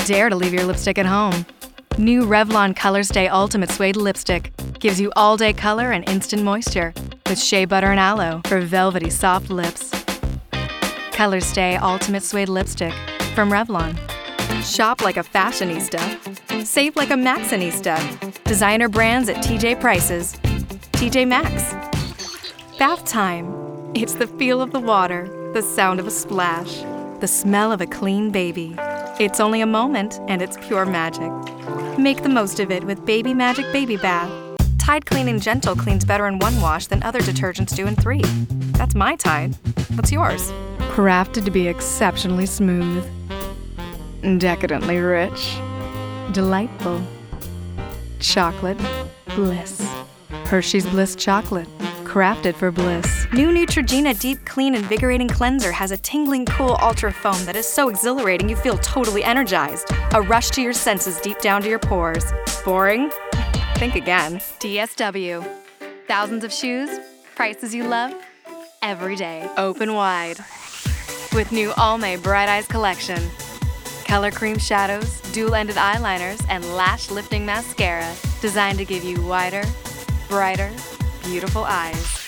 Dare to leave your lipstick at home. New Revlon Colorstay Ultimate Suede Lipstick gives you all-day color and instant moisture with shea butter and aloe for velvety soft lips. Colorstay Ultimate Suede Lipstick from Revlon. Shop like a fashionista. Save like a Maxxinista. Designer brands at TJ Prices. TJ Maxx. Bath time. It's the feel of the water, the sound of a splash, the smell of a clean baby. It's only a moment, and it's pure magic. Make the most of it with Baby Magic Baby Bath. Tide Clean and Gentle cleans better in one wash than other detergents do in 3. That's my Tide. What's yours? Crafted to be exceptionally smooth, decadently rich, delightful. Chocolate bliss. Hershey's Bliss Chocolate. Crafted for bliss. New Neutrogena Deep Clean Invigorating Cleanser has a tingling, cool ultra foam that is so exhilarating you feel totally energized. A rush to your senses deep down to your pores. Boring? Think again. DSW. Thousands of shoes, prices you love, every day. Open wide. With new Almay Bright Eyes collection. Color cream shadows, dual-ended eyeliners, and lash-lifting mascara designed to give you wider, brighter, beautiful eyes.